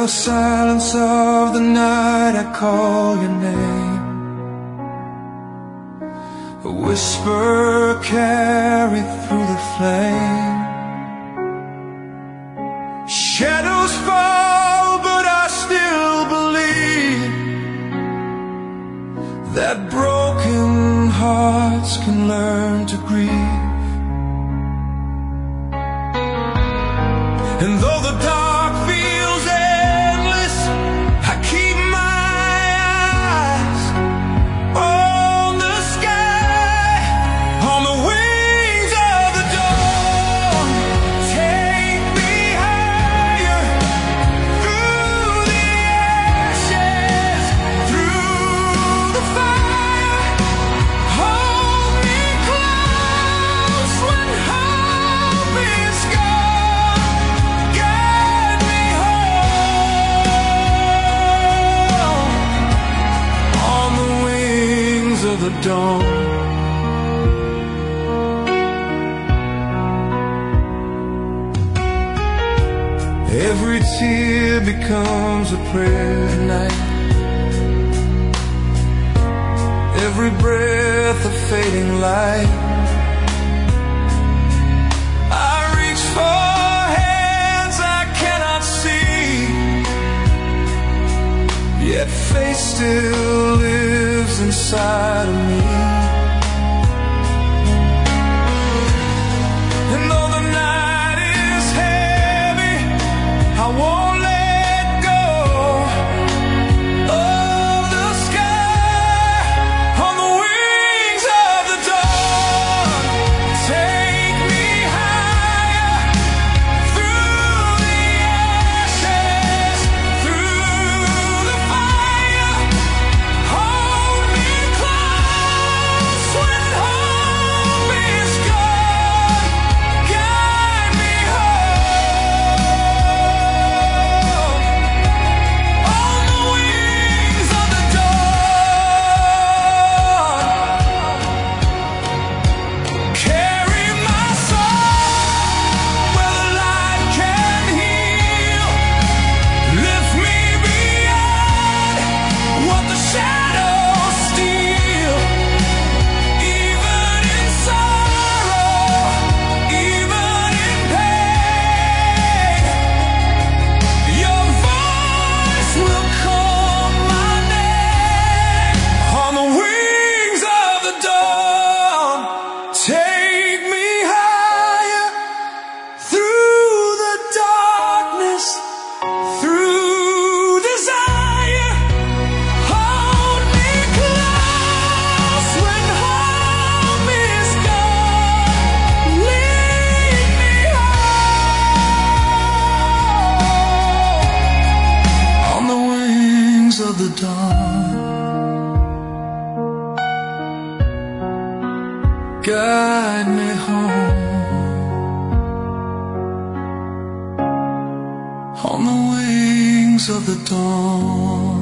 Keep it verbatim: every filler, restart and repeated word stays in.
the silence of the night I call your name. A whisper carried through the flame. Shadows fall, but I still believe that broken hearts can learn to grieve. And though the dark feels endless, I keep my eyes on the sky, on the wings of the dawn. Take me higher, through the ashes, through the fire. Hold me close when hope is gone. Guide me home on the wings of the dawn. Every tear becomes a prayer tonight. Every breath a fading light. I reach for hands I cannot see, yet faith still lives inside of me. And though the night is heavy, I won't let go of the sky, on the wings of the dawn. Take me higher, through the ashes, through the fire. Hold me close when hope is gone. Guide me home on the wings of the dawn. Carry my soul where the light can heal. Lift me beyond what the shadows steal. Even in sorrow, even in pain, your voice will call my name on the wings of the dawn. Take me higher, through the darkness, through desire. Hold me close when home is gone. Lead me home on the wings of the dawn. Guide me home on the wings of the dawn.